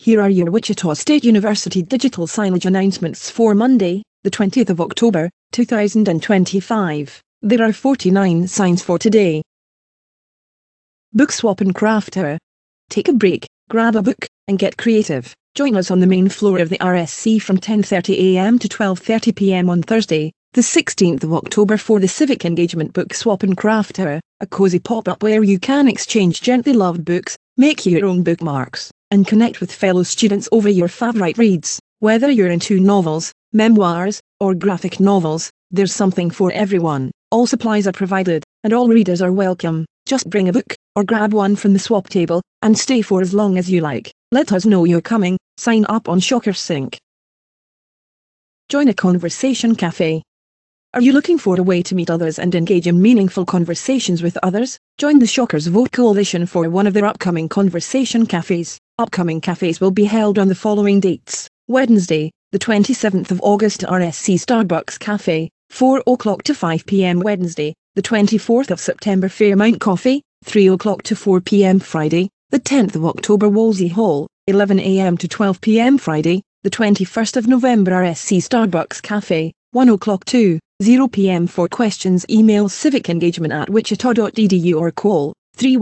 Here are your Wichita State University digital signage announcements for Monday, the 20th of October, 2025. There are 49 signs for today. Book Swap and Craft Hour. Take a break, grab a book, and get creative. Join us on the main floor of the RSC from 10:30 a.m. to 12:30 p.m. on Thursday, the 16th of October for the Civic Engagement Book Swap and Craft Hour, a cozy pop-up where you can exchange gently loved books, make your own bookmarks, and connect with fellow students over your favorite reads. Whether you're into novels, memoirs, or graphic novels, there's something for everyone. All supplies are provided, and all readers are welcome. Just bring a book, or grab one from the swap table, and stay for as long as you like. Let us know you're coming. Sign up on Shocker Sync. Join a conversation cafe. Are you looking for a way to meet others and engage in meaningful conversations with others? Join the Shockers Vote Coalition for one of their upcoming conversation cafes. Upcoming cafes will be held on the following dates. Wednesday, the 27th of August, RSC Starbucks Cafe, 4 o'clock to 5 p.m. Wednesday, the 24th of September, Fairmount Coffee, 3 o'clock to 4 p.m. Friday, the 10th of October, Wolsey Hall, 11 a.m. to 12 p.m. Friday, the 21st of November, RSC Starbucks Cafe, 1 o'clock to 0 p.m. For questions, email civicengagement@wichita.edu or call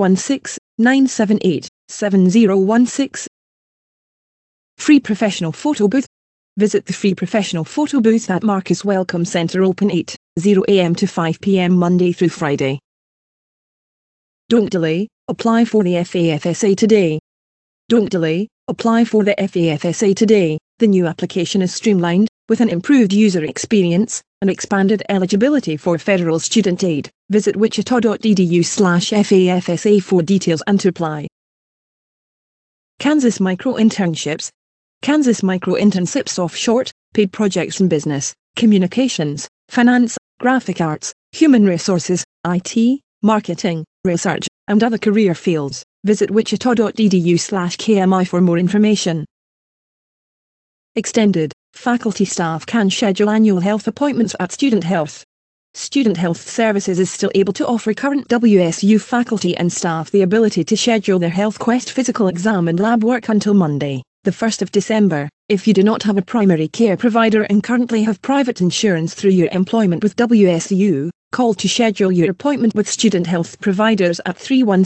316-978-7016. Free Professional Photo Booth. Visit the Free Professional Photo Booth at Marcus Welcome Center, open 8:00 a.m. to 5 p.m. Monday through Friday. Don't delay, apply for the FAFSA today. Don't delay, apply for the FAFSA today. The new application is streamlined, with an improved user experience, and expanded eligibility for federal student aid. Visit wichita.edu/FAFSA for details and to apply. Kansas Micro Internships. Kansas Micro Internships offer short, paid projects in business, communications, finance, graphic arts, human resources, IT, marketing, research, and other career fields. Visit wichita.edu/KMI for more information. Extended, faculty staff can schedule annual health appointments at Student Health. Student Health Services is still able to offer current WSU faculty and staff the ability to schedule their HealthQuest physical exam and lab work until Monday, the 1st of December. If you do not have a primary care provider and currently have private insurance through your employment with WSU, call to schedule your appointment with Student Health providers at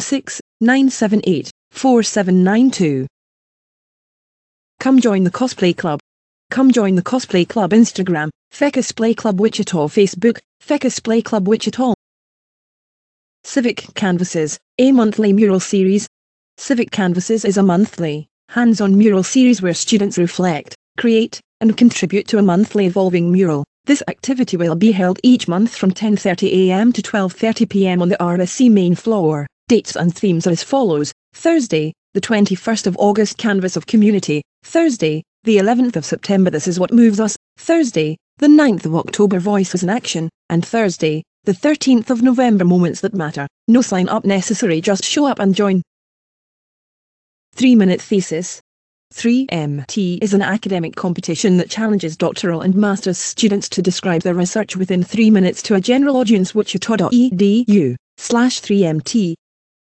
316-978-4792. Come join the Cosplay Club. Come join the Cosplay Club Instagram, Fecusplay Club Wichita Facebook, Fecusplay Club Wichita. Civic Canvases, a monthly mural series. Civic Canvases is a monthly, hands-on mural series where students reflect, create, and contribute to a monthly evolving mural. This activity will be held each month from 10:30 a.m. to 12:30 p.m. on the RSC main floor. Dates and themes are as follows. Thursday, the 21st of August, Canvas of Community. Thursday, the 11th of September, This Is What Moves Us. Thursday, the 9th of October, Voices in Action. And Thursday, the 13th of November, Moments That Matter. No sign up necessary, just show up and join. 3-minute Thesis. 3MT is an academic competition that challenges doctoral and master's students to describe their research within 3 minutes to a general audience. wichita.edu/3MT.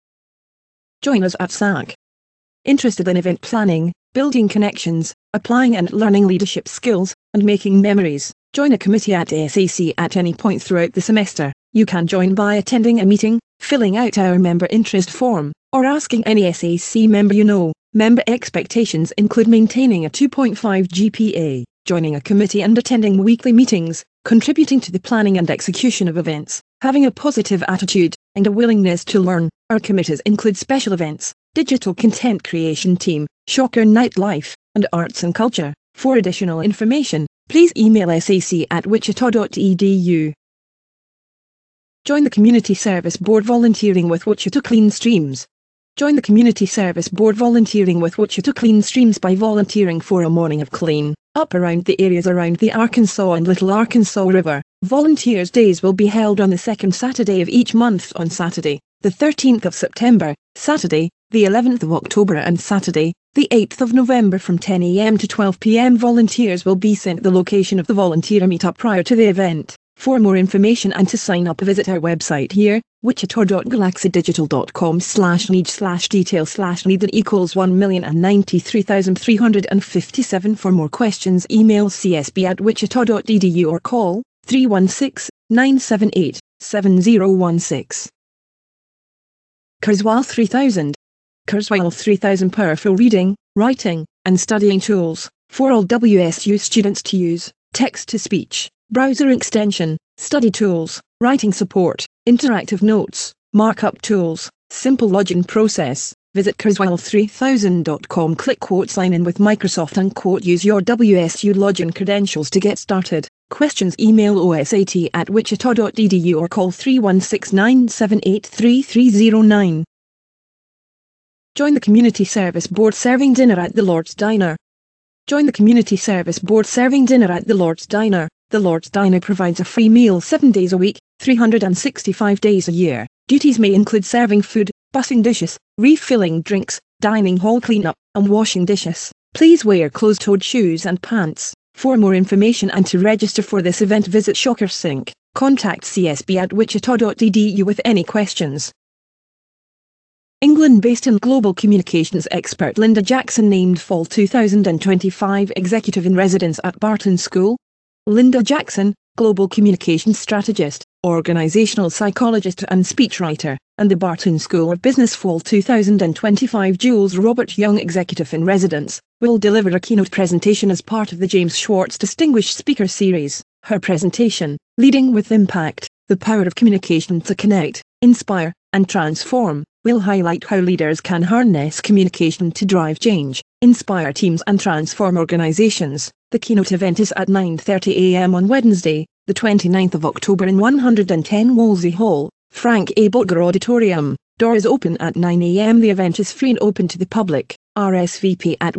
Join us at SAC. Interested in event planning, building connections, applying and learning leadership skills, and making memories? Join a committee at SAC at any point throughout the semester. You can join by attending a meeting, filling out our member interest form, or asking any SAC member you know. Member expectations include maintaining a 2.5 GPA, joining a committee and attending weekly meetings, contributing to the planning and execution of events, having a positive attitude, and a willingness to learn. Our committees include special events, digital content creation team, Shocker Nightlife, and arts and culture. For additional information, please email sac@wichita.edu. Join the Community Service Board volunteering with Wichita Clean Streams. Join the Community Service Board volunteering with Wichita Clean Streams by volunteering for a morning of clean up around the areas around the Arkansas and Little Arkansas River. Volunteers Days will be held on the second Saturday of each month on Saturday, the 13th of September, Saturday, the 11th of October and Saturday, the 8th of November from 10 a.m. to 12 p.m. Volunteers will be sent the location of the volunteer meetup prior to the event. For more information and to sign up, visit our website here, wichita.galaxydigital.com/need/detail/need that equals 1,093,357. For more questions, email csb@wichita.edu or call 316-978-7016. Kurzweil 3000. Kurzweil 3000 powerful reading, writing, and studying tools for all WSU students to use. Text-to-speech, browser extension, study tools, writing support, interactive notes, markup tools, simple login process. Visit Kurzweil3000.com. Click Sign in with Microsoft and use your WSU login credentials to get started. Questions, email osat@wichita.edu or call 316-978-3309. Join the Community Service Board serving dinner at the Lord's Diner. Join the Community Service Board serving dinner at the Lord's Diner. The Lord's Diner provides a free meal 7 days a week, 365 days a year. Duties may include serving food, bussing dishes, refilling drinks, dining hall cleanup, and washing dishes. Please wear closed-toed shoes and pants. For more information and to register for this event, visit Shocker Sync. Contact csb@wichita.edu with any questions. England-based and global communications expert Linda Jackson named Fall 2025 Executive in Residence at Barton School. Linda Jackson, global communications strategist, organizational psychologist and speechwriter, and the Barton School of Business Fall 2025 Jules Robert Young Executive in Residence, will deliver a keynote presentation as part of the James Schwartz Distinguished Speaker Series. Her presentation, Leading with Impact, The Power of Communication to Connect, Inspire, and Transform, will highlight how leaders can harness communication to drive change, inspire teams and transform organizations. The keynote event is at 9:30 a.m. on Wednesday, the 29th of October in 110 Wolsey Hall, Frank A. Bottger Auditorium. Doors open at 9 a.m. The event is free and open to the public. RSVP at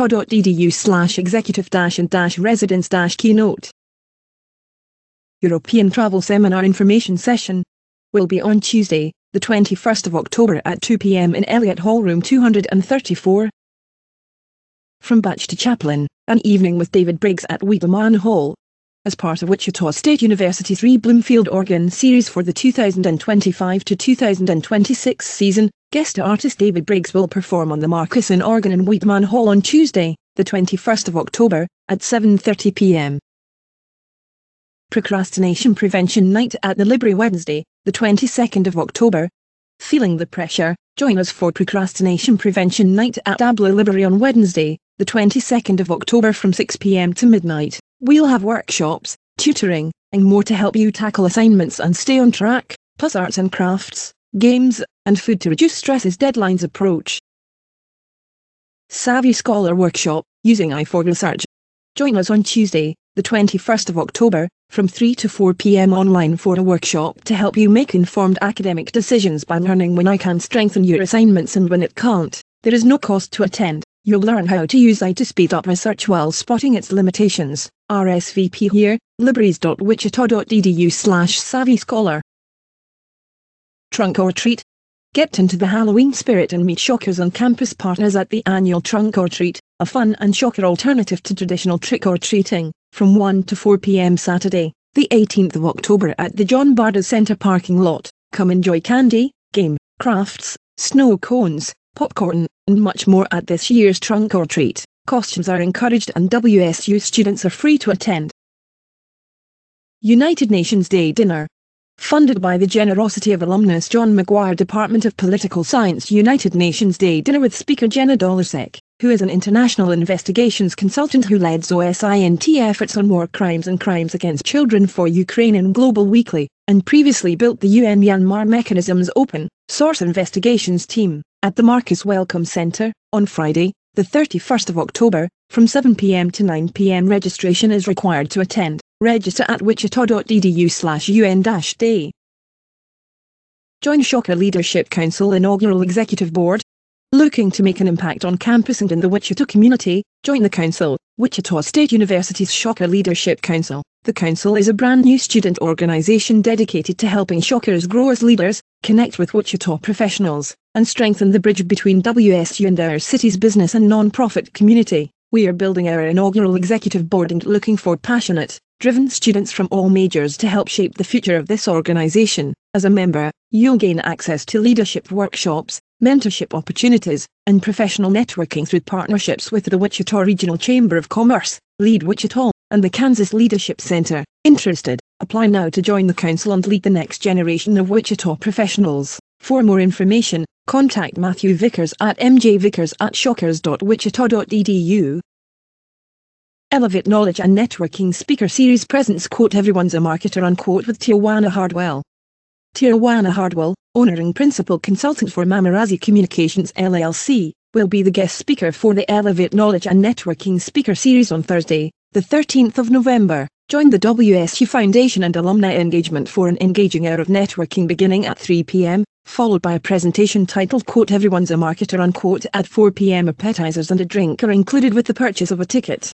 wichita.edu/executive-and-residence-keynote. European Travel Seminar Information Session will be on Tuesday, the 21st of October at 2 p.m. in Elliott Hall Room 234. From Batch to Chaplain, an evening with David Briggs at Wiedemann Hall. As part of Wichita State University's Bloomfield Organ Series for the 2025 to 2026 season, guest artist David Briggs will perform on the Marcusson organ in Wiedemann Hall on Tuesday, the 21st of October, at 7:30 p.m. Procrastination Prevention Night at the Library Wednesday, the 22nd of October. Feeling the pressure? Join us for Procrastination Prevention Night at Abla Library on Wednesday, the 22nd of October from 6 p.m. to midnight. We'll have workshops, tutoring, and more to help you tackle assignments and stay on track, plus arts and crafts, games, and food to reduce stress as deadlines approach. Savvy Scholar Workshop, using i4Research. Join us on Tuesday, the 21st of October, from 3 to 4 p.m. online for a workshop to help you make informed academic decisions by learning when I can strengthen your assignments and when it can't. There is no cost to attend. You'll learn how to use AI to speed up research while spotting its limitations. RSVP here, libraries.wichita.edu/savvyscholar. Trunk or Treat. Get into the Halloween spirit and meet Shockers and campus partners at the annual Trunk or Treat, a fun and shocker alternative to traditional trick-or-treating, from 1 to 4 p.m. Saturday, the 18th of October at the John Barda Center parking lot. Come enjoy candy, game, crafts, snow cones, popcorn, and much more at this year's Trunk or Treat. Costumes are encouraged and WSU students are free to attend. United Nations Day Dinner. Funded by the generosity of alumnus John McGuire Department of Political Science, United Nations Day Dinner with Speaker Jenna Dolasek, who is an international investigations consultant who leads OSINT efforts on war crimes and crimes against children for Ukraine and Global Weekly, and previously built the UN Myanmar Mechanisms Open Source Investigations team, at the Marcus Welcome Center, on Friday, the 31st of October, from 7 p.m. to 9 p.m. Registration is required to attend. Register at wichita.edu/UN-day. Join Shocker Leadership Council Inaugural Executive Board. Looking to make an impact on campus and in the Wichita community? Join the Council, Wichita State University's Shocker Leadership Council. The Council is a brand new student organization dedicated to helping Shockers grow as leaders, connect with Wichita professionals, and strengthen the bridge between WSU and our city's business and non-profit community. We are building our inaugural executive board and looking for passionate, driven students from all majors to help shape the future of this organization. As a member, you'll gain access to leadership workshops, mentorship opportunities, and professional networking through partnerships with the Wichita Regional Chamber of Commerce, Lead Wichita, and the Kansas Leadership Center. Interested? Apply now to join the council and lead the next generation of Wichita professionals. For more information, contact Matthew Vickers at mjvickers@shockers.wichita.edu. Elevate Knowledge and Networking Speaker Series presents "Everyone's a Marketer" with Tijuana Hardwell. Tijuana Hardwell, owner and principal consultant for Mamarazzi Communications LLC, will be the guest speaker for the Elevate Knowledge and Networking Speaker Series on Thursday, the 13th of November. Join the WSU Foundation and alumni engagement for an engaging hour of networking beginning at 3 p.m., followed by a presentation titled "Everyone's a Marketer" at 4 p.m. Appetizers and a drink are included with the purchase of a ticket.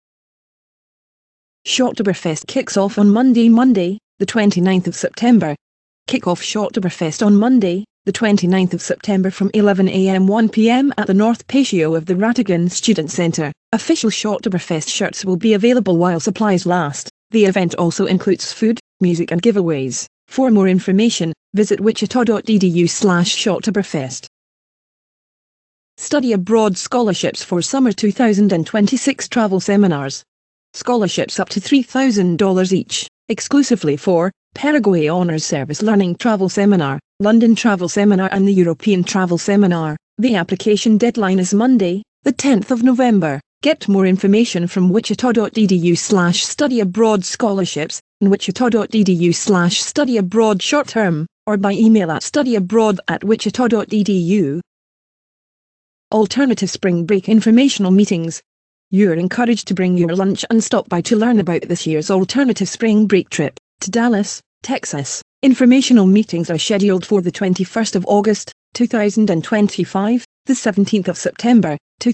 Shocktoberfest kicks off on Monday, the 29th of September. Kick off Shocktoberfest on Monday, the 29th of September from 11 a.m. 1 p.m. at the North Patio of the Rattigan Student Center. Official Shocktoberfest shirts will be available while supplies last. The event also includes food, music and giveaways. For more information, visit wichita.edu/Shocktoberfest. Study Abroad Scholarships for Summer 2026 Travel Seminars. Scholarships up to $3,000 each, exclusively for Paraguay Honors Service Learning Travel Seminar, London Travel Seminar and the European Travel Seminar. The application deadline is Monday, the 10th of November. Get more information from wichita.edu/studyabroad scholarships and wichita.edu/studyabroad short term, or by email at studyabroad@wichita.edu. Alternative Spring Break Informational Meetings. You're encouraged to bring your lunch and stop by to learn about this year's Alternative Spring Break trip to Dallas, Texas. Informational meetings are scheduled for the 21st of August, 2025, the 17th of September,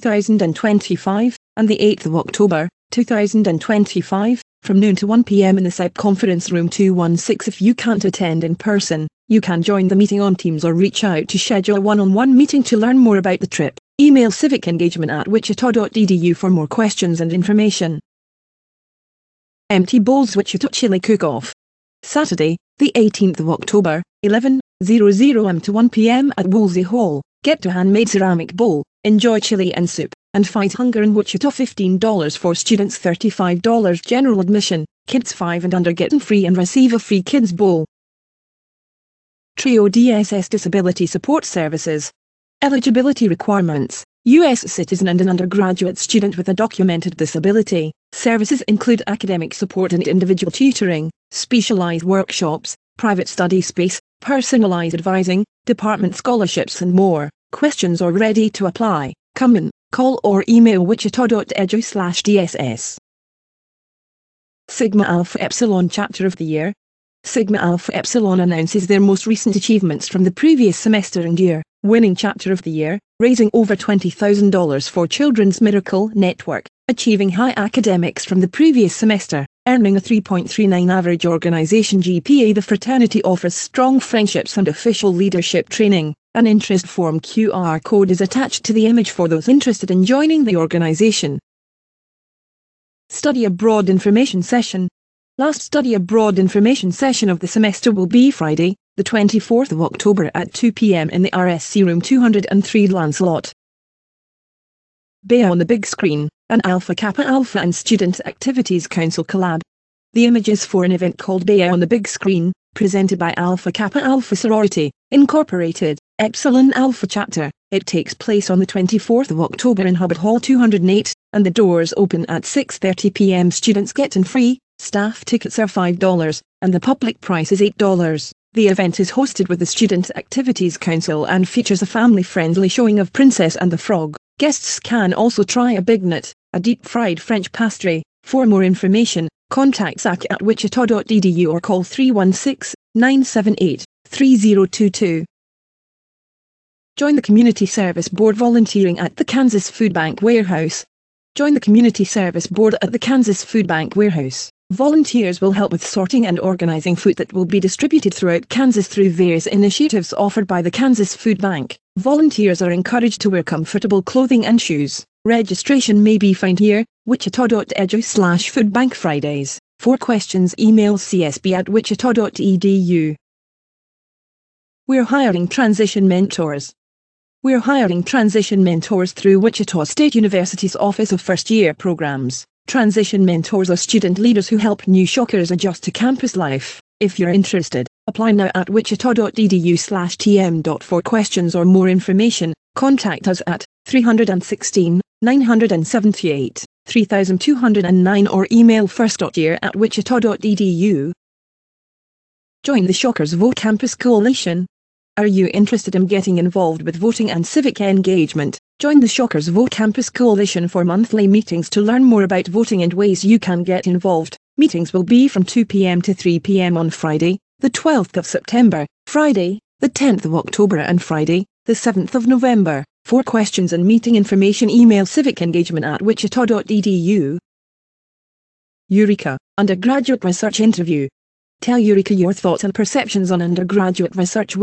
2025, and the 8th of October, 2025, from noon to 1 p.m. in the SIPE Conference Room 216. If you can't attend in person, you can join the meeting on Teams or reach out to schedule a one-on-one meeting to learn more about the trip. Email civicengagement@wichita.edu for more questions and information. Empty Bowls Wichita Chili Cook-Off. Saturday, the 18th of October, 11:00 am to 1 p.m. at Woolsey Hall. Get to handmade ceramic bowl, enjoy chili and soup, and fight hunger in Wichita. $15 for students, $35 general admission. Kids 5 and under get in free and receive a free kids bowl. TRIO DSS Disability Support Services. Eligibility requirements: U.S. citizen and an undergraduate student with a documented disability. Services include academic support and individual tutoring, specialized workshops, private study space, personalized advising, department scholarships and more. Questions are ready to apply. Come in, call or email wichita.edu/DSS. Sigma Alpha Epsilon Chapter of the Year. Sigma Alpha Epsilon announces their most recent achievements from the previous semester and year. Winning Chapter of the Year, raising over $20,000 for Children's Miracle Network, achieving high academics from the previous semester, earning a 3.39 average organization GPA. The fraternity offers strong friendships and official leadership training. An interest form QR code is attached to the image for those interested in joining the organization. Study Abroad Information Session. Last Study Abroad Information Session of the semester will be Friday, the 24th of October at 2 p.m. in the RSC Room 203 Lancelot. Bea on the Big Screen, an Alpha Kappa Alpha and Student Activities Council collab. The images for an event called Bea on the Big Screen, presented by Alpha Kappa Alpha Sorority, Incorporated, Epsilon Alpha Chapter. It takes place on the 24th of October in Hubbard Hall 208, and the doors open at 6:30 p.m. Students get in free, staff tickets are $5, and the public price is $8. The event is hosted with the Student Activities Council and features a family-friendly showing of Princess and the Frog. Guests can also try a Big Nut, a deep-fried French pastry. For more information, contact Zach at wichita.edu or call 316-978-3022. Join the Community Service Board volunteering at the Kansas Food Bank Warehouse. Join the Community Service Board at the Kansas Food Bank Warehouse. Volunteers will help with sorting and organizing food that will be distributed throughout Kansas through various initiatives offered by the Kansas Food Bank. Volunteers are encouraged to wear comfortable clothing and shoes. Registration may be found here, wichita.edu/foodbankfridays. For questions, email csb@wichita.edu. We're hiring transition mentors. We're hiring transition mentors through Wichita State University's Office of First Year Programs. Transition mentors are student leaders who help new Shockers adjust to campus life. If you're interested, apply now at wichita.edu/tm. For questions or more information, contact us at 316 978 3209 or email first.year@wichita.edu. Join the Shockers Vote Campus Coalition. Are you interested in getting involved with voting and civic engagement? Join the Shockers Vote Campus Coalition for monthly meetings to learn more about voting and ways you can get involved. Meetings will be from 2 p.m. to 3 p.m. on Friday, the 12th of September, Friday, the 10th of October and Friday, the 7th of November. For questions and meeting information, email civicengagement@wichita.edu. Eureka, Undergraduate Research Interview. Tell Eureka your thoughts and perceptions on undergraduate research.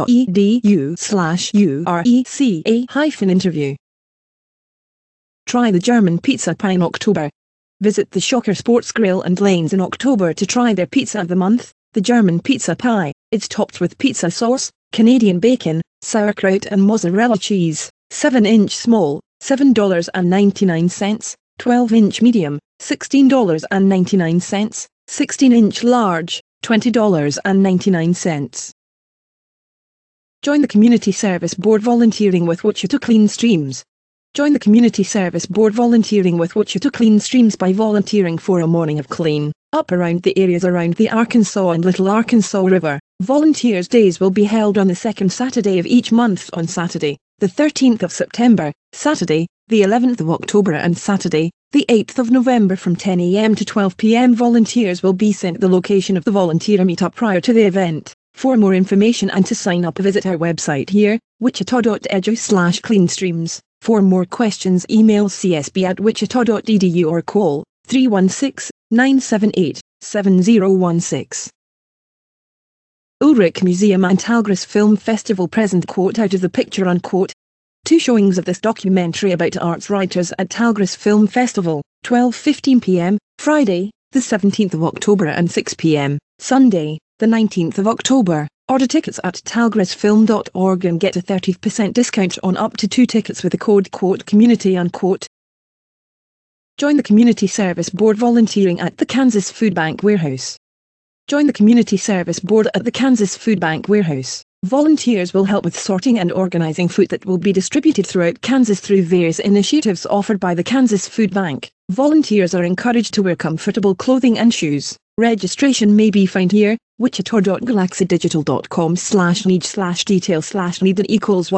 wichita.edu/ureca-interview. Try the German pizza pie in October. Visit the Shocker Sports Grill and Lanes in October to try their pizza of the month, the German pizza pie. It's topped with pizza sauce, Canadian bacon, sauerkraut and mozzarella cheese. 7-inch small, $7.99, 12-inch medium, $16.99, 16-inch large, $20.99. Join the Community Service Board volunteering with Wichita Clean Streams. Join the Community Service Board volunteering with Wichita Clean Streams by volunteering for a morning of clean up around the areas around the Arkansas and Little Arkansas River. Volunteers Days will be held on the second Saturday of each month on Saturday, the 13th of September, Saturday, the 11th of October and Saturday, the 8th of November from 10 a.m. to 12 p.m. Volunteers will be sent the location of the volunteer meetup prior to the event. For more information and to sign up, visit our website here, wichita.edu/cleanstreams. For more questions, email csb@wichita.edu or call 316-978-7016. Ulrich Museum and Tallgrass Film Festival present Out of the Picture . 2 showings of this documentary about arts writers at Tallgrass Film Festival, 12:15 p.m., Friday, the 17th of October and 6 p.m., Sunday, the 19th of October. Order tickets at tallgrassfilm.org and get a 30% discount on up to 2 tickets with the code "community". Join the Community Service Board volunteering at the Kansas Food Bank Warehouse. Join the Community Service Board at the Kansas Food Bank Warehouse. Volunteers will help with sorting and organizing food that will be distributed throughout Kansas through various initiatives offered by the Kansas Food Bank. Volunteers are encouraged to wear comfortable clothing and shoes. Registration may be found here, wichita.galaxyddigital.com/need/detail/need equals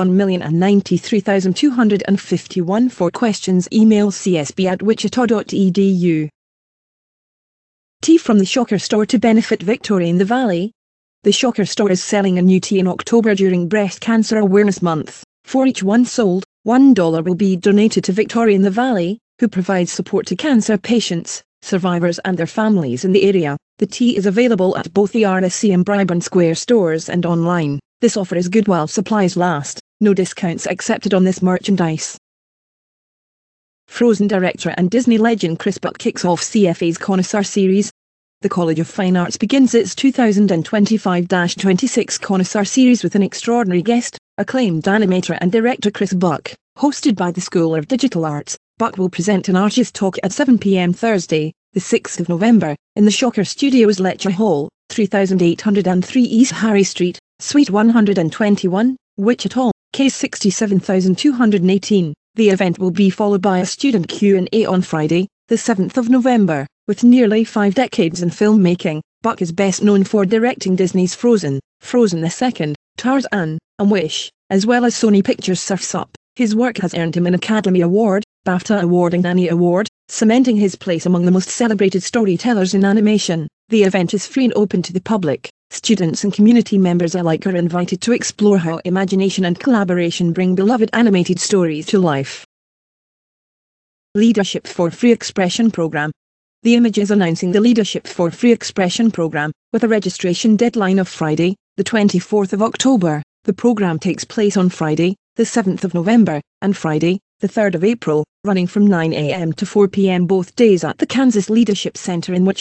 1,093,251. For questions, email csb@wichita.edu. Tea from the Shocker Store to benefit Victoria in the Valley. The Shocker Store is selling a new tea in October during Breast Cancer Awareness Month. For each one sold, $1 will be donated to Victoria in the Valley, who provides support to cancer patients, survivors and their families in the area. The tea is available at both the RSC and Bryburn Square stores and online. This offer is good while supplies last. No discounts accepted on this merchandise. Frozen director and Disney legend Chris Buck kicks off CFA's Connoisseur Series. The College of Fine Arts begins its 2025-26 Connoisseur Series with an extraordinary guest, acclaimed animator and director Chris Buck. Hosted by the School of Digital Arts, Buck will present an artist talk at 7 p.m. Thursday, the 6th of November, in the Shocker Studios Lecture Hall, 3803 East Harry Street, Suite 121, Wichita, case 67218. The event will be followed by a student Q&A on Friday, the 7th of November. With nearly 5 decades in filmmaking, Buck is best known for directing Disney's Frozen, Frozen II, Tarzan, and Wish, as well as Sony Pictures' Surf's Up. His work has earned him an Academy Award, BAFTA Award and Annie Award, cementing his place among the most celebrated storytellers in animation. The event is free and open to the public. Students and community members alike are invited to explore how imagination and collaboration bring beloved animated stories to life. Leadership for Free Expression Program. The Image is announcing the Leadership for Free Expression program, with a registration deadline of Friday, the 24th of October. The program takes place on Friday, the 7th of November, and Friday, the 3rd of April, running from 9 a.m. to 4 p.m. both days at the Kansas Leadership Center in Wichita.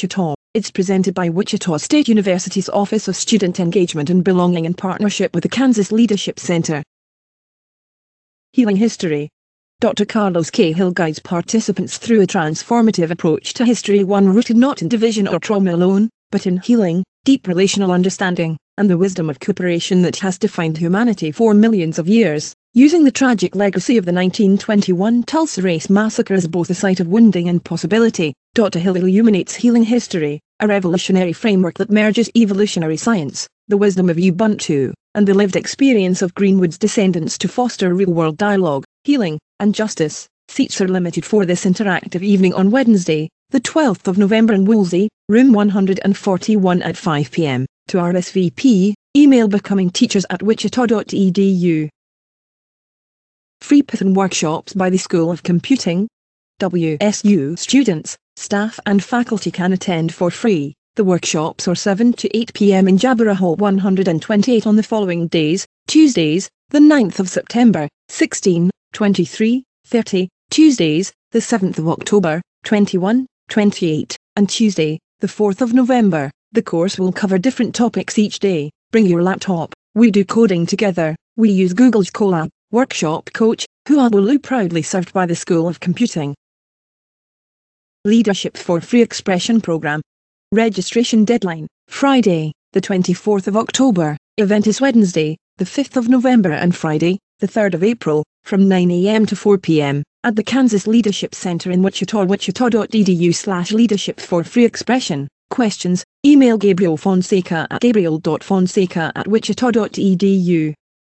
It's presented by Wichita State University's Office of Student Engagement and Belonging in partnership with the Kansas Leadership Center. Healing History. Dr. Carlos Cahill guides participants through a transformative approach to history, one rooted not in division or trauma alone, but in healing, deep relational understanding, and the wisdom of cooperation that has defined humanity for millions of years. Using the tragic legacy of the 1921 Tulsa Race Massacre as both a site of wounding and possibility, Dr. Hill illuminates healing history, a revolutionary framework that merges evolutionary science, the wisdom of Ubuntu, and the lived experience of Greenwood's descendants to foster real-world dialogue, healing, and justice. Seats are limited for this interactive evening on Wednesday, the 12th of November in Woolsey, room 141 at 5 p.m. To RSVP, email becomingteachers@wichita.edu. Free Python workshops by the School of Computing. WSU students, staff and faculty can attend for free. The workshops are 7 to 8 p.m. in Jabara Hall 128 on the following days: Tuesdays, the 9th of September, 16, 23, 30, Tuesdays, the 7th of October, 21, 28, and Tuesday, the 4th of November. The course will cover different topics each day. Bring your laptop. We do coding together. We use Google's Colab. Workshop Coach, Huawulu, proudly served by the School of Computing. Leadership for Free Expression Program. Registration deadline, Friday, the 24th of October. Event is Wednesday, the 5th of November and Friday, the 3rd of April, from 9 a.m. to 4 p.m. at the Kansas Leadership Center in Wichita. wichita.edu/leadership for free expression. Questions, email Gabriel Fonseca at gabriel.fonseca@wichita.edu.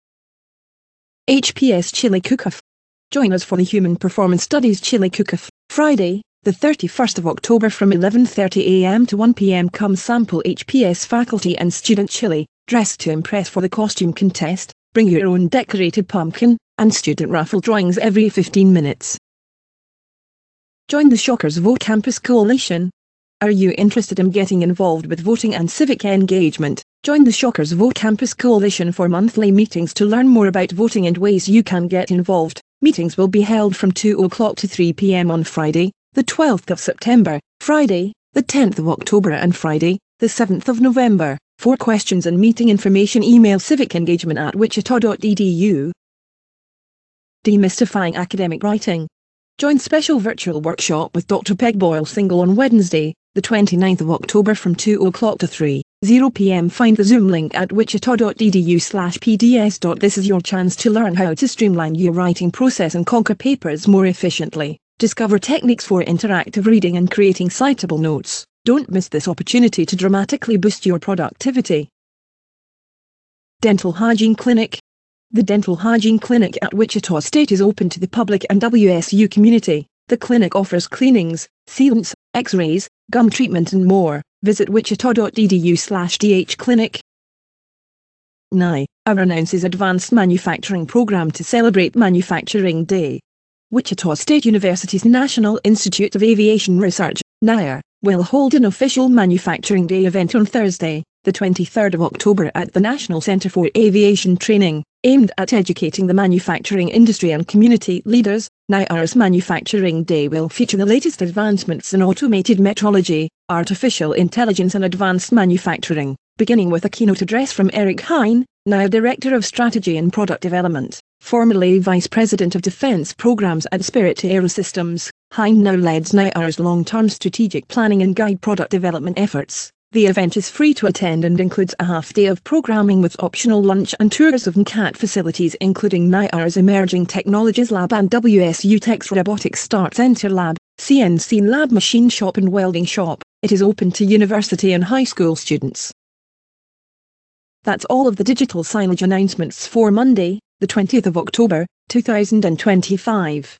HPS Chili Cook-Off. Join us for the Human Performance Studies Chili Cook-Off, Friday, the 31st of October from 11:30 a.m. to 1 p.m. Come sample HPS faculty and student chili, dress to impress for the costume contest, bring your own decorated pumpkin, and student raffle drawings every 15 minutes. Join the Shockers Vote Campus Coalition. Are you interested in getting involved with voting and civic engagement? Join the Shockers Vote Campus Coalition for monthly meetings to learn more about voting and ways you can get involved. Meetings will be held from 2 o'clock to 3 p.m. on Friday, the 12th of September, Friday, the 10th of October and Friday, the 7th of November. For questions and meeting information, email civicengagement@wichita.edu. Demystifying Academic Writing. Join special virtual workshop with Dr. Peg Boyle-Single on Wednesday, the 29th of October from 2 o'clock to 3:00 p.m. Find the Zoom link at wichita.edu/pds. This is your chance to learn how to streamline your writing process and conquer papers more efficiently. Discover techniques for interactive reading and creating citable notes. Don't miss this opportunity to dramatically boost your productivity. Dental Hygiene Clinic. The Dental Hygiene Clinic at Wichita State is open to the public and WSU community. The clinic offers cleanings, sealants, x-rays, gum treatment and more. Visit wichita.edu/dhclinic. NI announces Advanced Manufacturing Program to celebrate Manufacturing Day. Wichita State University's National Institute of Aviation Research, NIAR, will hold an official Manufacturing Day event on Thursday, the 23rd of October at the National Center for Aviation Training, aimed at educating the manufacturing industry and community leaders. NIAR's Manufacturing Day will feature the latest advancements in automated metrology, artificial intelligence and advanced manufacturing, beginning with a keynote address from Eric Hine, NIAR Director of Strategy and Product Development, formerly Vice President of Defense Programs at Spirit Aerosystems. Hine now leads NIAR's long-term strategic planning and guide product development efforts. The event is free to attend and includes a half-day of programming with optional lunch and tours of NCAT facilities including NIAR's Emerging Technologies Lab and WSU Tech's Robotics Start Center Lab, CNC Lab Machine Shop and Welding Shop. It is open to university and high school students. That's all of the digital signage announcements for Monday, the 20th of October, 2025.